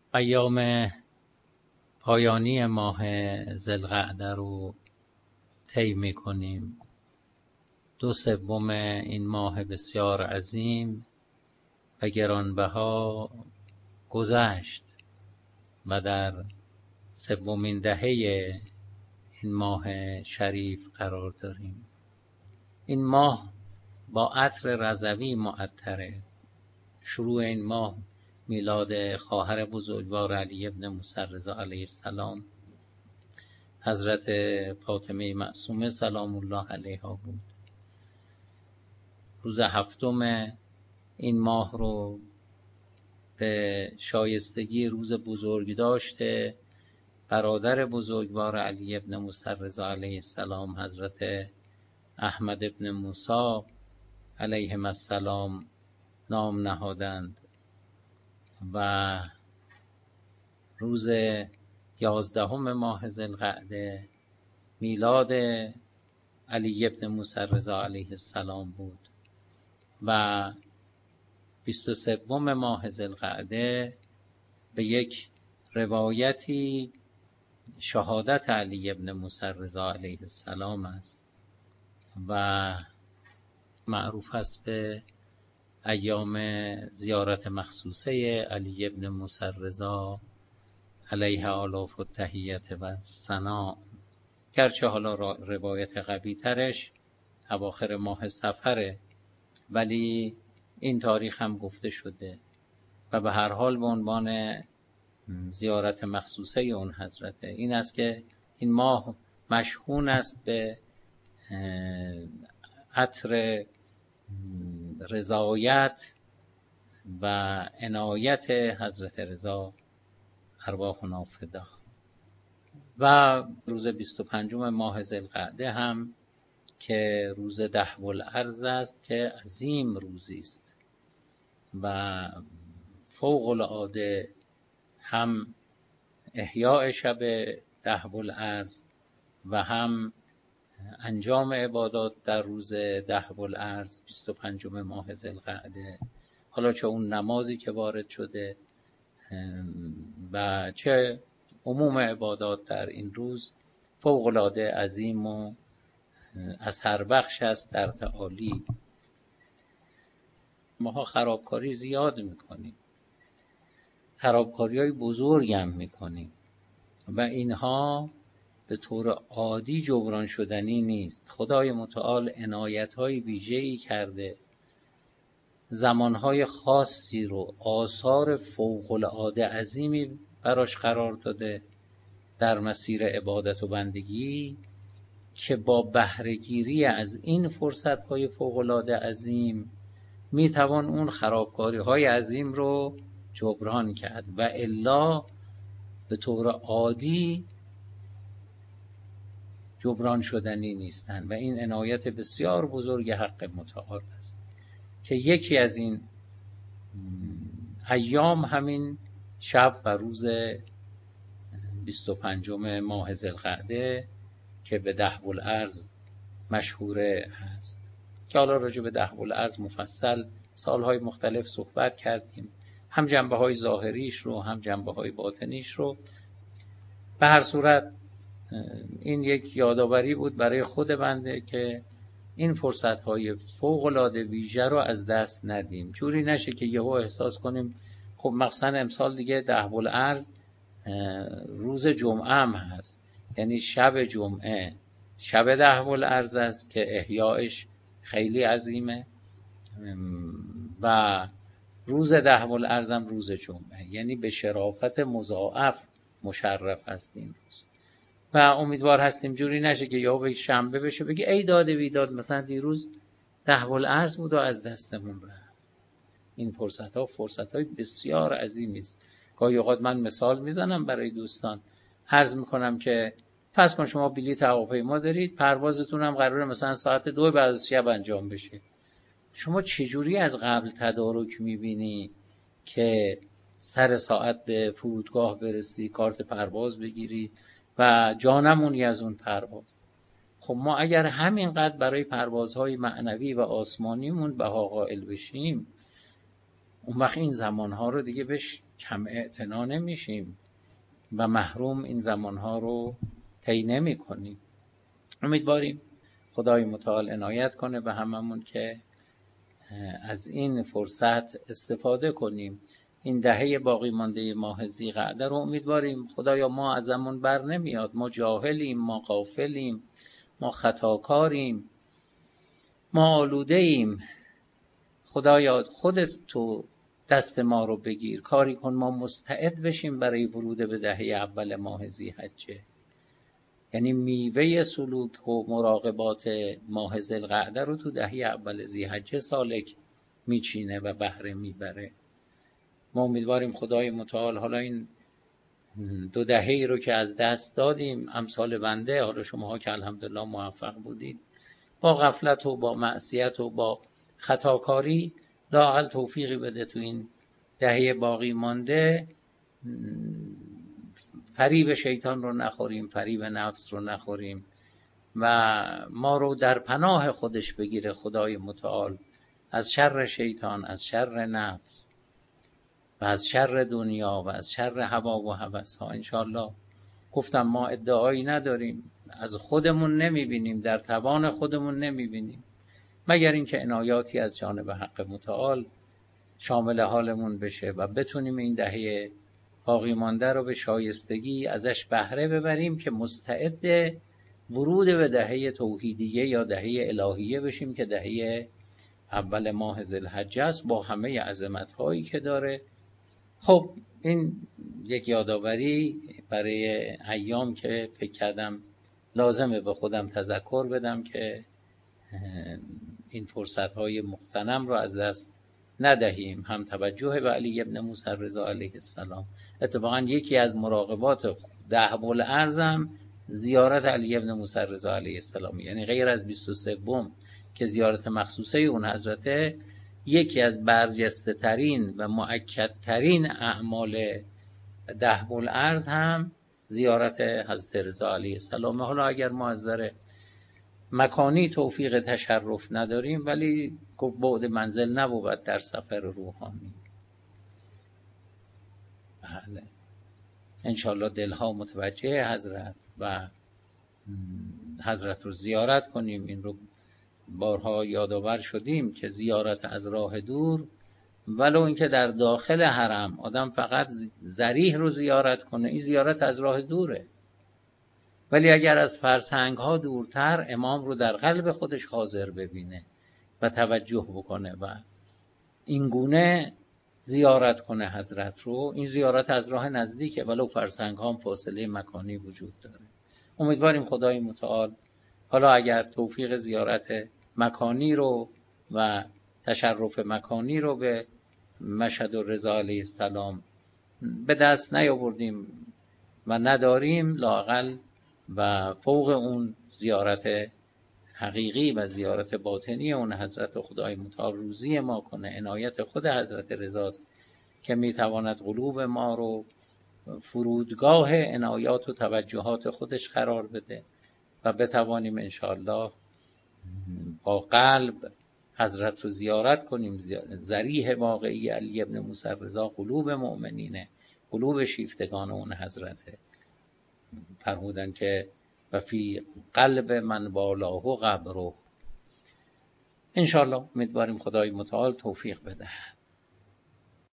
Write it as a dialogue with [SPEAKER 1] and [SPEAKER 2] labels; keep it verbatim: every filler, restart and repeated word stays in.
[SPEAKER 1] ایام پایانی ماه ذوالقعده رو طی می‌کنیم. دو سوم این ماه بسیار عظیم و گرانبها گذشت و در سومین دهه این ماه شریف قرار داریم. این ماه با عطر رضوی معطره. شروع این ماه میلاد خواهر بزرگوار علی ابن موسی رضا علیه السلام، حضرت فاطمه معصومه سلام الله علیها بود. روز هفتم این ماه رو به شایستگی روز بزرگ داشته برادر بزرگوار علی ابن موسی رضا علیه السلام، حضرت احمد ابن موسی علیهم السلام نام نهادند و روز یازدهم ماه ذوالقعده میلاد علی ابن موسی رضا علیه السلام بود و بیست و سوم ماه ذوالقعده به یک روایتی شهادت علی ابن موسی رضا علیه السلام است و معروف است به ایام زیارت مخصوصه علی ابن موسی رضا علیه آلاف و تحییت و ثنا. گرچه حالا روایت قوی ترش اواخر ماه صفره، ولی این تاریخ هم گفته شده و به هر حال به عنوان زیارت مخصوصه اون حضرته. این است که این ماه مشحون است به عطر رضایت و عنایت حضرت رضا ارواحنا فدا. و روز بیست و پنجم ماه ذوالقعده هم که روز دهو الارض است که عظیم روزی است و فوق العاده هم احیاء شب دهو الارض و هم انجام عبادات در روز دهو الارض بیست و پنجم ماه ذوالقعده، حالا چه اون نمازی که وارد شده و چه عموم عبادات در این روز فوق العاده عظیم و اثر بخش است در تعالی. ماها خرابکاری زیاد میکنیم، خرابکاری های بزرگ هم میکنیم و اینها به طور عادی جبران شدنی نیست. خدای متعال عنایت های ویژه‌ای کرده، زمانهای خاصی رو آثار فوق العاده عظیمی براش قرار داده در مسیر عبادت و بندگی که با بهره‌گیری از این فرصت‌های فوق‌العاده عظیم میتوان اون خرابکاری‌های عظیم رو جبران کرد و الا به طور عادی جبران شدنی نیستند و این عنایت بسیار بزرگ حق متعال است که یکی از این ایام همین شب و روز بیست و پنجم ماه ذوالقعده که به دهو الارض مشهوره هست، که حالا راجع به دهو الارض مفصل سالهای مختلف صحبت کردیم، هم جنبه های ظاهریش رو هم جنبه های باطنیش رو. به هر صورت این یک یادآوری بود برای خود بنده که این فرصت های فوق العاده ویژه رو از دست ندیم. جوری نشه که یهو احساس کنیم خب مثلا امسال دیگه دهو الارض روز جمعه هم هست، یعنی شب جمعه شب دهو الارض است که احیایش خیلی عظیمه و روز دهو الارض هم روز جمعه، یعنی به شرافت مضاعف مشرف است این روز. و امیدوار هستیم جوری نشه که یا به شنبه بشه بگی ای داده بیداد مثلا دیروز دهو الارض بود و از دستمون رفت. این فرصت ها فرصت های بسیار عظیمی است. گاهی اوقات من مثال میزنم برای دوستان، عرض میکنم که فرض کن شما بلیط هواپیما دارید، پروازتون هم قراره مثلا ساعت دو بعد از شب انجام بشه. شما چجوری از قبل تدارک میبینی که سر ساعت به فرودگاه برسی، کارت پرواز بگیری و جانمونی از اون پرواز؟ خب ما اگر همینقدر برای پروازهای معنوی و آسمانیمون بها قائل بشیم، اون وقت این زمانها رو دیگه بهش کم اعتنا نمیشیم و محروم این زمانها رو طی نمی کنیم. امیدواریم خدای متعال عنایت کنه به هممون که از این فرصت استفاده کنیم. این دهه باقی مانده ماه ذی‌قعده رو امیدواریم خدایا ما ازمون بر نمیاد، ما جاهلیم، ما غافلیم، ما خطاکاریم، ما آلوده ایم. خدایا خودت تو دست ما رو بگیر، کاری کن ما مستعد بشیم برای ورود به دهه اول ماه ذی‌حجه. یعنی میوه سلوک و مراقبات ماه ذی‌القعده رو تو دهه اول ذی‌حجه سالک میچینه و بهره میبره. ما امیدواریم خدای متعال حالا این دو دهه‌ای رو که از دست دادیم، امثال بنده، حالا شماها که الحمدلله موفق بودید، با غفلت و با معصیت و با خطاکاری لااقل توفیقی بده تو این دهه باقی مانده فریب شیطان رو نخوریم، فریب نفس رو نخوریم و ما رو در پناه خودش بگیره خدای متعال از شر شیطان، از شر نفس و از شر دنیا و از شر هوا و هوس ها. انشاءالله گفتم ما ادعایی نداریم، از خودمون نمیبینیم، در توان خودمون نمیبینیم، مگر اینکه عنایاتی از جانب حق متعال شامل حالمون بشه و بتونیم این دهه باقی مانده رو به شایستگی ازش بهره ببریم که مستعد ورود به دهه توحیدیه یا دهه الهیه بشیم که دهه اول ماه ذی‌الحجه است با همه عظمت‌هایی که داره. خب این یک یادآوری برای ایام که فکر کردم لازمه به خودم تذکر بدم که این فرصت‌های مغتنم رو از دست ندهیم. هم توجه به علی ابن موسی رضا علیه السلام، اتفاقا یکی از مراقبات دهب الارض زیارت علی ابن موسی رضا علیه السلام، یعنی غیر از بیست و سوم که زیارت مخصوصه اون حضرته، یکی از برجسته ترین و مؤکد ترین اعمال دهب الارض هم زیارت حضرت رضا علیه السلام. حالا اگر ما از نظر مکانی توفیق تشرف نداریم، ولی بعد منزل نبود در سفر روحانی. بله انشالله دلها متوجه حضرت و حضرت رو زیارت کنیم. این رو بارها یادآور شدیم که زیارت از راه دور، ولو اینکه در داخل حرم آدم فقط ضریح رو زیارت کنه، این زیارت از راه دوره، ولی اگر از فرسنگ ها دورتر امام رو در قلب خودش حاضر ببینه و توجه بکنه و این گونه زیارت کنه حضرت رو، این زیارت از راه نزدیکه ولو فرسنگ ها هم فاصله مکانی وجود داره. امیدواریم خدای متعال حالا اگر توفیق زیارت مکانی رو و تشرف مکانی رو به مشهد الرضا علیه السلام به دست نیاوردیم و نداریم، لااقل و فوق اون زیارت حقیقی و زیارت باطنی اون حضرت خدای متعال روزی ما کنه. عنایت خود حضرت رضاست که میتواند قلوب ما رو فرودگاه عنایات و توجهات خودش قرار بده و بتوانیم انشاءالله با قلب حضرت رو زیارت کنیم. ضریح واقعی علی ابن موسی رضا قلوب مؤمنینه، قلوب شیفتگان اون حضرته. فرمودن که و فی قلب من والاه قبره. انشاءالله امیدواریم خدای متعال توفیق بده.